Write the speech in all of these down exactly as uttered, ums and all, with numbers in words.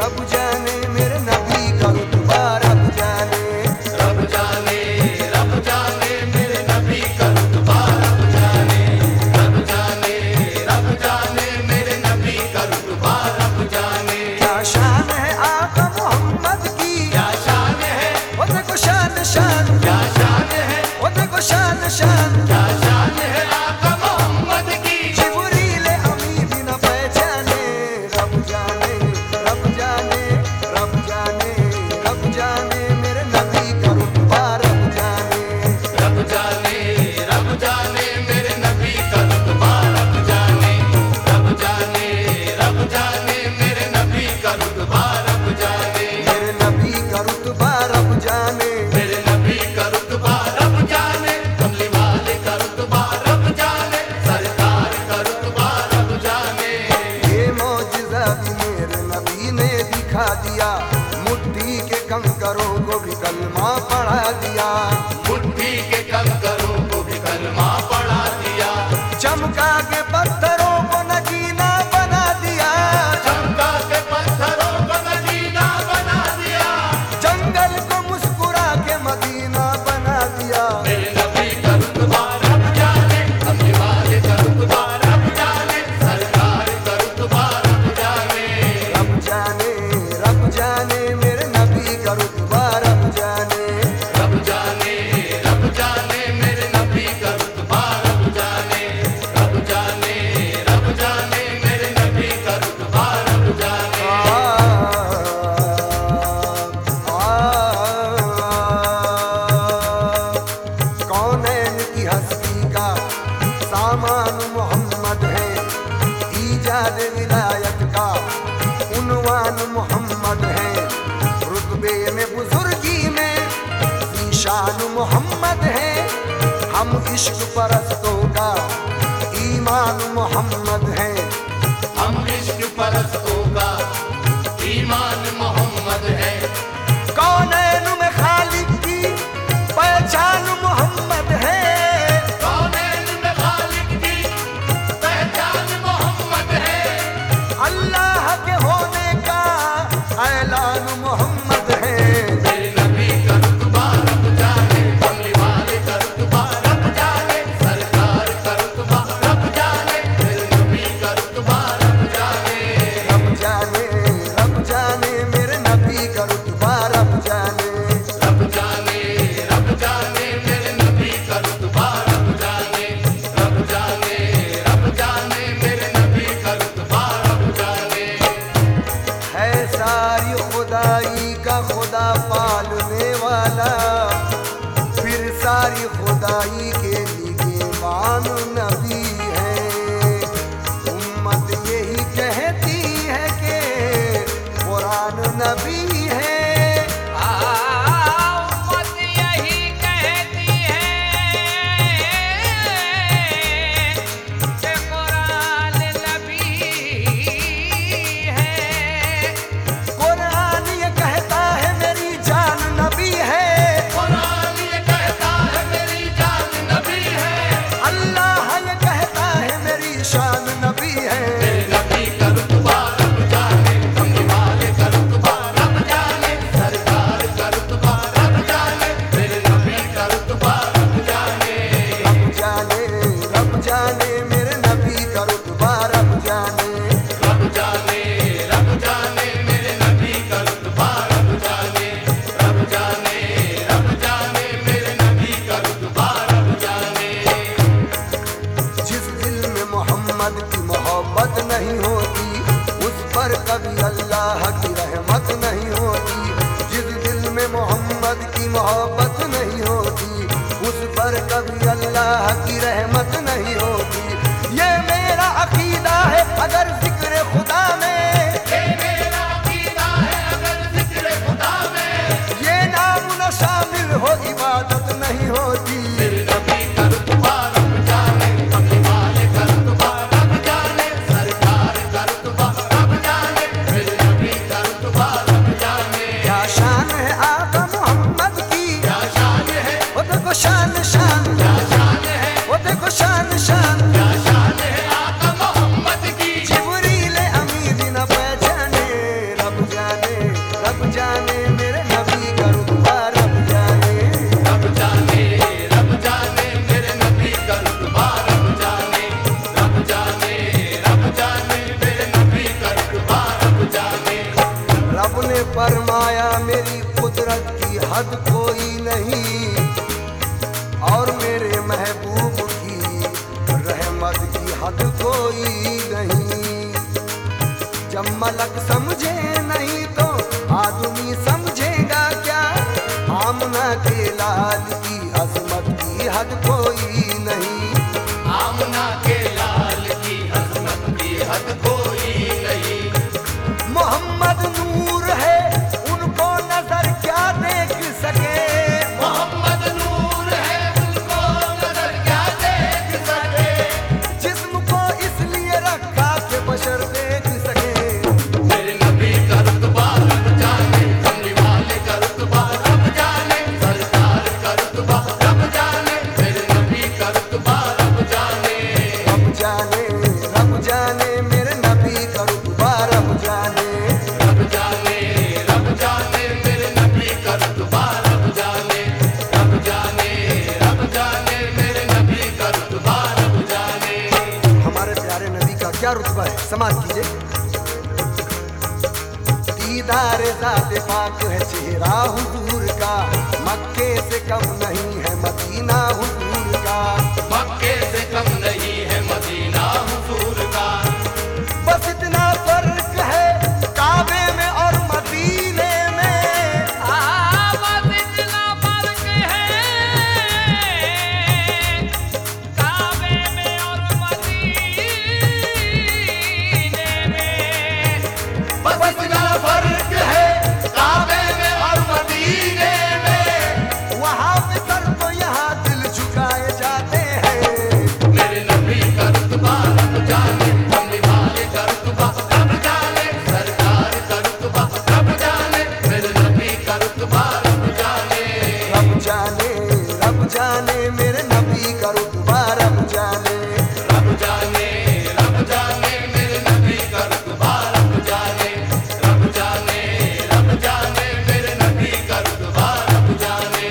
रब जाने मेरे नबी का रुतबा रब जाने। रब जाने रब जाने मेरे नबी का रुतबा रब जाने। रब जाने रब जाने मेरे नबी का रुतबा रब जाने। क्या शान है आका मोहम्मद की, क्या शान है वो देखो शान शान, क्या शान है वो देखो शान शान। क्या शान है आका मोहम्मद की। जिब्रील अमी भी न पहचाने, रब जाने रब जाने रब जाने रब जाने मेरे नबी का रुतबा रब जाने। रब जाने रब जाने मेरे नबी का रुतबा रब जाने। रब जाने रब जाने मेरे नबी का रुतबा रब जाने। मेरे नबी का रुतबा रब जाने। मेरे नबी का रुतबा रब जाने। कमली वाले का रुतबा रब जाने। सरकार का रुतबा रब जाने। ये मौजिज़ा भी मेरे नबी ने दिखा दिया, मुट्ठी के कंकरों को भी कलमा पढ़ा दिया। मुट्ठी के कंकरों को भी कलमा पढ़ा दिया। चमका के पत्थरों को नगीना बना दिया, चमका के पत्थरों को मदीना बना दिया। जंगल को मुस्कुरा के मदीना बना दिया। मेरे नबी का रुतबा रब जाने। कमली वाले का रुतबा रब जाने। सरकार का रुतबा रब जाने। रब जाने रब जाने मेरे नबी का रुतबा रब जाने। रब जाने रब जाने मेरे नबी का रुतबा रब जाने। रब जाने रब जाने मेरे नबी का रुतबा रब जाने। कौनैन की हस्ती का सामान मोहम्मद है, ईजाद विलायत का उन्वान मोहम्मद है। रुतबे में बुजुर्गी में ईशान मोहम्मद है। हम इश्क परस्तों का ईमान मोहम्मद है। हम इश्क परस्तों का ईमान मोहम्मद है। कौनैन में खालिक की पहचान मोहम्मद है। कौनैन में खालिक की पहचान मोहम्मद है। अल्लाह के होने का ऐलान मोहम्मद है। मेरे नबी का रुतबा रब जाने। कमली वाले का रुतबा रब जाने। सरकार का रुतबा रब जाने। मेरे नबी का रुतबा रब जाने। रब जाने रब जाने मेरे नबी का रुतबा रब जाने। रब जाने रब जाने मेरे नबी का रुतबा रब जाने। रब जाने रब जाने मेरे नबी का रुतबा रब जाने। है सारी खुदाई का खुदा पालने वाला, फिर सारी खुदाई के लिए मान नबी है। उम्मत यही कहती है कि कुरान नबी है। उम्मत यही कहती है कि कुरान नबी है। कुरान ये कहता है मेरी जान नबी है। कुरान ये कहता है मेरी जान नबी है। अल्लाह ये कहता है मेरी शान नबी है। मेरे नबी का रुतबा रब जाने। कमली वाले का रुतबा रब जाने। जाने मेरे नबी का रुतबा रब जाने। रब जाने रब जाने मेरे नबी का रुतबा रब जाने। रब जाने रब जाने मेरे नबी का रुतबा रब जाने। रब ने फरमाया मेरी कुदरत की हद कोई नहीं और मेरे महबूब की रहमत की हद कोई नहीं। जब मलक समझे नहीं तो आदमी समझेगा क्या? आमना के लाल की अजमत की हद कोई नहीं। आमना के लाल की अजमत की हद कोई नहीं। मोहम्मद नूर है उनको नजर क्या देख सके। मोहम्मद नूर है उनको नजर क्या देख सके। जिस्म को इसलिए रखा कि बशर देख सके। मेरे नबी का रुतबा रब जाने। कमली वाले का रुतबा रब जाने। सरकार का रुतबा रब जाने। मेरे नबी का रुतबा रब जाने। रब जाने रब जाने मेरे नबी का रुतबा रब जाने। रब जाने रब जाने मेरे नबी का रुतबा रब जाने। रब जाने रब जाने मेरे नबी का रुतबा रब जाने। हमारे प्यारे नबी का क्या रुतबा है समाज कीजिए। दीदार ज़ात पाक है चेहरा हुजूर का। मक्के से कम नहीं है मदीना हुजूर का। मक्के से कम नहीं है मदीना हुजूर का। बस इतना फर्क है काबे में और मदीने में। बस इतना फर्क है काबे में और मदीने में। बस इतना फर्क है काबे में और मदीने में। वहाँ पे सर तो यहाँ दिल झुकाए जाते हैं। मेरे नबी का रुतबा रब जाने। कमली वाले का रुतबा रब जाने। सरकार का रुतबा रब जाने। मेरे नबी का रुतबा रब जाने। रब जाने रब जाने मेरे नबी का रुतबा रब जाने। रब जाने रब जाने मेरे नबी का रुतबा रब जाने। रब जाने रब जाने मेरे नबी का रुतबा रब जाने।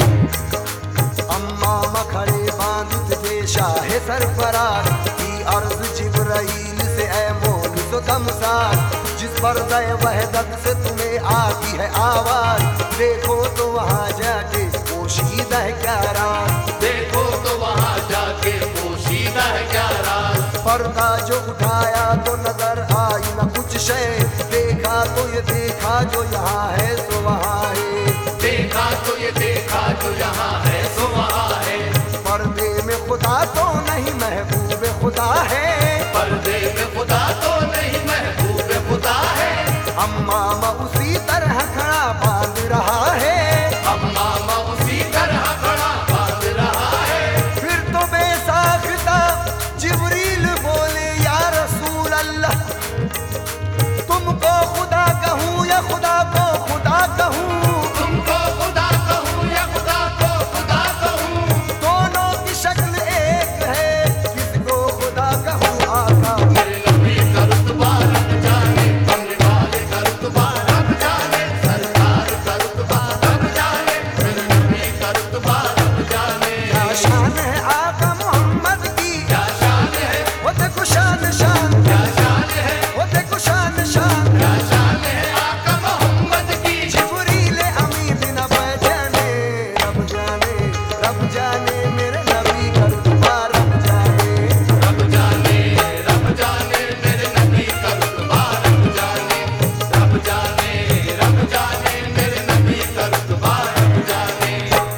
अम्मा मखड़े बांध तुझे शाहे सरफराज की अर्ज जिब्राइल से ऐ मोल तो तमसार। जिस पर्दे वहदत से तुम्हें आती है आवाज देखो तो वहाँ जाके पोशीदा है क्या राज। देखो तो वहाँ जाके पोशीदा है क्या राज। पर्दा जो उठाया तो नजर आई न कुछ शय। देखा तो ये देखा जो यहाँ है सो वहाँ है। देखा तो ये देखा जो यहाँ है सो वहाँ है। पर्दे में खुदा तो नहीं महबूब खुदा है। पर्दे में खुदा तो नहीं महबूब खुदा है। अम्मा उसी तरह खड़ा बांध रहा है। अम्मा उसी तरह खड़ा बांध रहा है। फिर तो बेसाख्ता जिब्रील बोले या रसूल अल्लाह तुमको खुदा कहूँ या खुदा को खुदा कहूँ। तुमको खुदा कहूँ या खुदा को खुदा कहूँ। दोनों की शक्ल एक है किसको खुदा कहूँ आका। मेरे नबी का रुतबा रब जाने। कमली वाले का रुतबा रब जाने। सरकार का रुतबा रब जाने। मेरे नबी का रुतबा रब जाने। क्या शान है आका मोहम्मद की। क्या शान है वो देखो शान शान क्या शान है वो देखो शान शान। क्या शान है आका मोहम्मद की। जिब्रील अमी बिना पहचाने रब जाने रब जाने मेरे नबी का रुतबा रब जाने। रब जाने रब जाने मेरे नबी का रुतबा रब जाने। रब जाने रब जाने मेरे नबी का रुतबा रब जाने।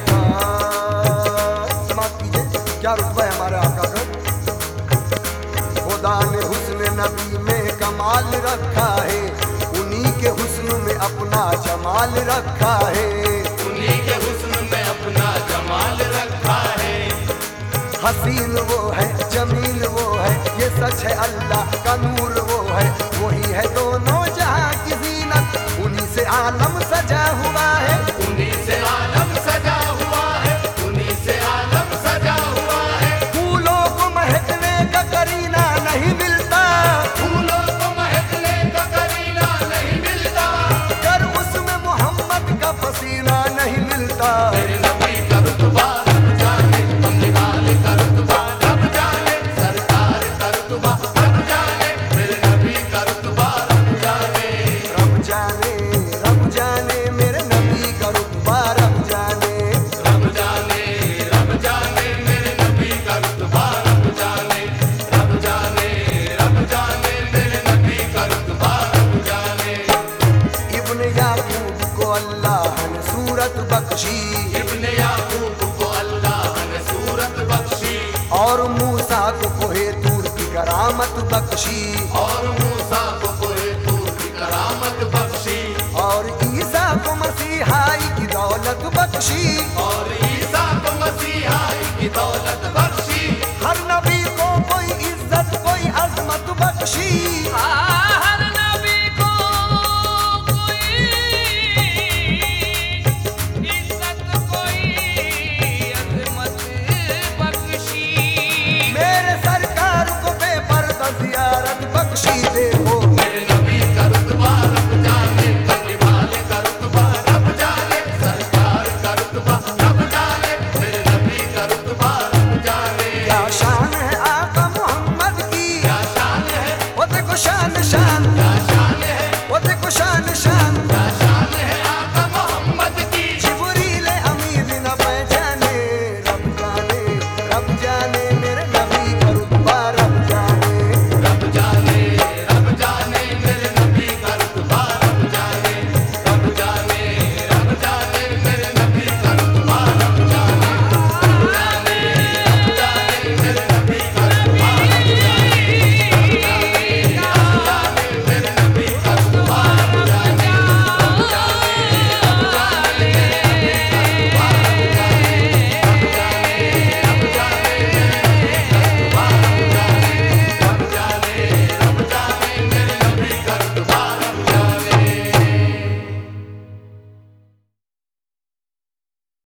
समाप्त कीजिए क्या रुतबा है हमारे आका का। खुदा ने हुस्न नबी में कमाल रखा है। उन्हीं के हुस्न में अपना जमाल रखा है। उन्हीं के हुस्न में अपना जमाल रखा है। हसीन वो है जमील वो है ये सच है अल्लाह का नूर वो है। वही है दोनों जहां की जीनत उन्हीं से आलम सजा हुआ है। उन्हीं से आलम सजा हुआ है। उन्हीं से आलम सजा हुआ है। फूलों को महकने का करीना नहीं मिलता। फूलों को महकने का करीना नहीं मिलता। कर उसमें याकूब को अल्लाह ने सूरत बख्शी, इब्ने याकूब को अल्लाह ने सूरत बख्शी, और मूसा को कोहे तूर की करामत बख्शी, और मूसा को कोहे तूर की करामत बख्शी, और ईसा को मसीहाई की दौलत बख्शी, और